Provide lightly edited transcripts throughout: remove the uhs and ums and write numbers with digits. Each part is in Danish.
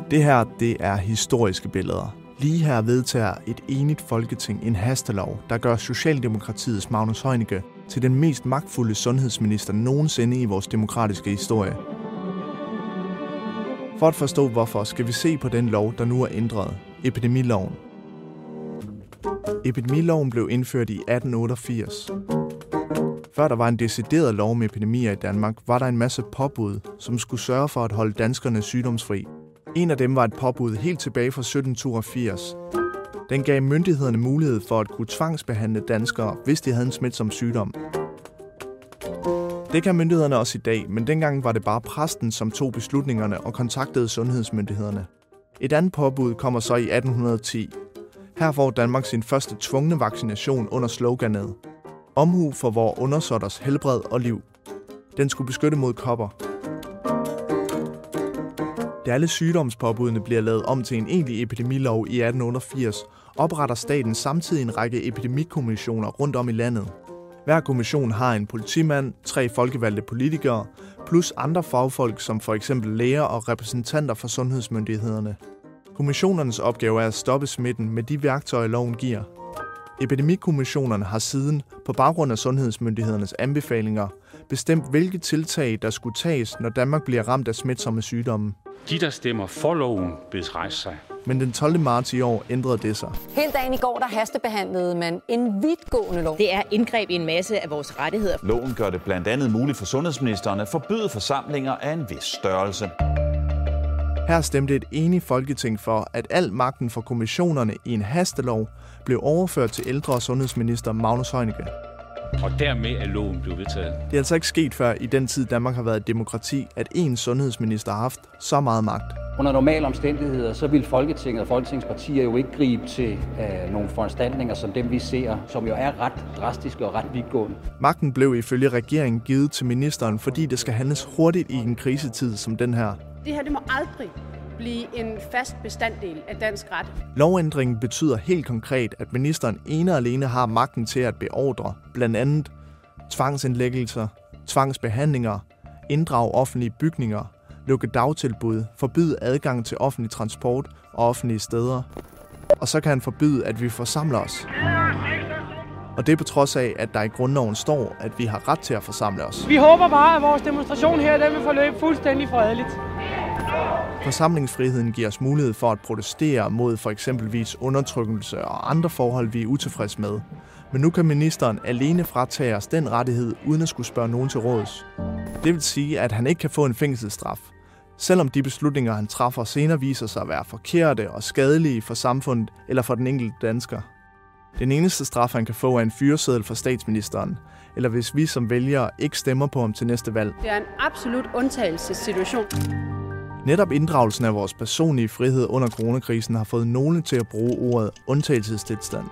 Det her, det er historiske billeder. Lige her vedtager et enigt folketing en hastelov, der gør Socialdemokratiets Magnus Heunicke til den mest magtfulde sundhedsminister nogensinde i vores demokratiske historie. For at forstå hvorfor, skal vi se på den lov, der nu er ændret, epidemiloven. Epidemiloven blev indført i 1888. Før der var en decideret lov om epidemier i Danmark, var der en masse påbud, som skulle sørge for at holde danskerne sygdomsfri. En af dem var et påbud helt tilbage fra 1782. Den gav myndighederne mulighed for at kunne tvangsbehandle danskere, hvis de havde en smitsom sygdom. Det kan myndighederne også i dag, men dengang var det bare præsten, som tog beslutningerne og kontaktede sundhedsmyndighederne. Et andet påbud kommer så i 1810. Her får Danmark sin første tvungne vaccination under sloganet Omhu for vor undersåtters helbred og liv. Den skulle beskytte mod kopper. Da alle sygdomspåbudene bliver lavet om til en egentlig epidemilov i 1888, opretter staten samtidig en række epidemikommissioner rundt om i landet. Hver kommission har en politimand, 3 folkevalgte politikere, plus andre fagfolk som for eksempel læger og repræsentanter for sundhedsmyndighederne. Kommissionernes opgave er at stoppe smitten med de værktøjer, loven giver. Epidemikommissionerne har siden, på baggrund af sundhedsmyndighedernes anbefalinger, bestemt hvilke tiltag, der skulle tages, når Danmark bliver ramt af smitsomme sygdomme. De, der stemmer for loven, bedes rejse sig. Men den 12. marts i år ændrede det sig. Hele dagen i går, der hastebehandlede man en vidtgående lov. Det er indgreb i en masse af vores rettigheder. Loven gør det blandt andet muligt for sundhedsministeren at forbyde forsamlinger af en vis størrelse. Her stemte et enigt folketing for, at al magten for kommissionerne i en hastelov blev overført til ældre- og sundhedsminister Magnus Heunicke. Og dermed er loven blevet vedtaget. Det er altså ikke sket før i den tid, Danmark har været et demokrati, at én sundhedsminister har haft så meget magt. Under normale omstændigheder, så vil Folketinget og Folketingspartier jo ikke gribe til nogle foranstaltninger som dem, vi ser, som jo er ret drastiske og ret vidtgående. Magten blev ifølge regeringen givet til ministeren, fordi det skal handles hurtigt i en krisetid som den her. Det her det må aldrig blive en fast bestanddel af dansk ret. Lovændringen betyder helt konkret, at ministeren ene og alene har magten til at beordre blandt andet tvangsindlæggelser, tvangsbehandlinger, inddrage offentlige bygninger, lukke dagtilbud, forbyde adgang til offentlig transport og offentlige steder. Og så kan han forbyde, at vi forsamler os. Og det er på trods af, at der i grundloven står, at vi har ret til at forsamle os. Vi håber bare, at vores demonstration her den vil forløbe fuldstændig fredeligt. Forsamlingsfriheden giver os mulighed for at protestere mod for eksempelvis undertrykkelse og andre forhold, vi er utilfredse med. Men nu kan ministeren alene fratage os den rettighed, uden at skulle spørge nogen til råds. Det vil sige, at han ikke kan få en fængselsstraf, selvom de beslutninger, han træffer senere, viser sig at være forkerte og skadelige for samfundet eller for den enkelte dansker. Den eneste straf, han kan få, er en fyreseddel fra statsministeren, eller hvis vi som vælgere ikke stemmer på ham til næste valg. Det er en absolut undtagelsessituation. Netop inddragelsen af vores personlige frihed under coronakrisen har fået nogle til at bruge ordet undtagelsestilstand.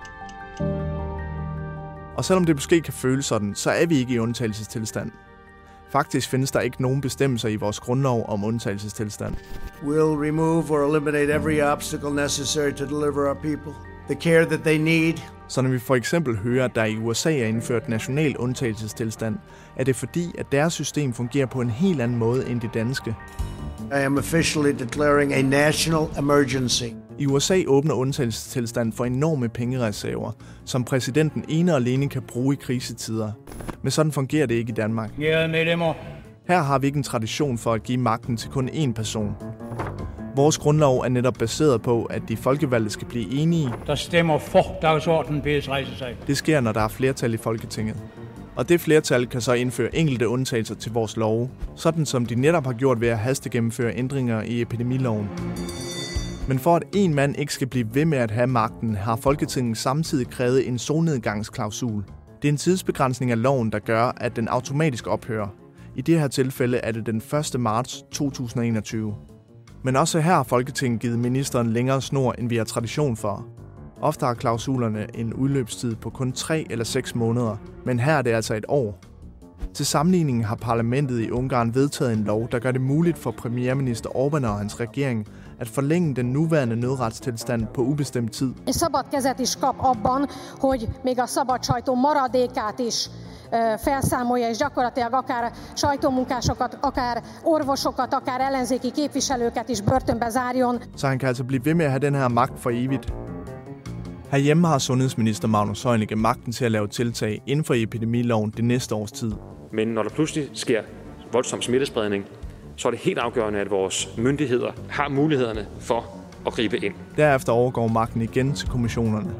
Og selvom det måske kan føles sådan, så er vi ikke i undtagelsestilstand. Faktisk findes der ikke nogen bestemmelser i vores grundlov om undtagelsestilstand. We'll remove or eliminate every obstacle necessary to deliver our people the care that they need. Så når vi for eksempel hører, at der i USA er indført national undtagelsestilstand, er det fordi, at deres system fungerer på en helt anden måde end det danske. I am officially declaring a national emergency. I USA åbner undtagelsestilstand for enorme pengereserver, som præsidenten ene og alene kan bruge i krisetider. Men sådan fungerer det ikke i Danmark. Her har vi ikke en tradition for at give magten til kun én person. Vores grundlov er netop baseret på, at de folkevalgte skal blive enige. Der stemmer for dagsordenen, bedes rejse sig. Det sker, når der er flertal i Folketinget. Og det flertal kan så indføre enkelte undtagelser til vores love, sådan som de netop har gjort ved at hastegennemføre ændringer i epidemiloven. Men for at en mand ikke skal blive ved med at have magten, har Folketinget samtidig krævet en solnedgangsklausul. Det er en tidsbegrænsning af loven, der gør, at den automatisk ophører. I det her tilfælde er det den 1. marts 2021. Men også her har Folketinget givet ministeren længere snor, end vi har tradition for. Ofte har klausulerne en udløbstid på kun 3 eller 6 måneder, men her er det altså et år. Til sammenligning har parlamentet i Ungarn vedtaget en lov, der gør det muligt for premierminister Orbán og hans regering at forlænge den nuværende nødretstilstand på ubestemt tid. Szabad kezet is kap abban, hogy még a szabad sajtó maradékát is felszámolja, és gyakorlatilag akár sajtómunkásokat, akár orvosokat, akár ellenzéki képviselőket is börtönbe zárjon. Så han kan altså blive ved med at have den her magt for evigt. Herhjemme har sundhedsminister Magnus Heunicke magten til at lave tiltag inden for epidemiloven det næste års tid. Men når der pludselig sker voldsom smittespredning, så er det helt afgørende, at vores myndigheder har mulighederne for at gribe ind. Derefter overgår magten igen til kommissionerne.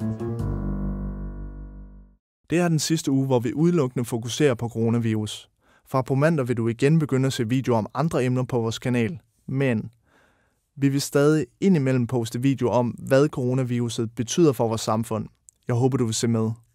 Det er den sidste uge, hvor vi udelukkende fokuserer på coronavirus. Fra på mandag vil du igen begynde at se videoer om andre emner på vores kanal. Men vi vil stadig indimellem poste videoer om, hvad coronaviruset betyder for vores samfund. Jeg håber, du vil se med.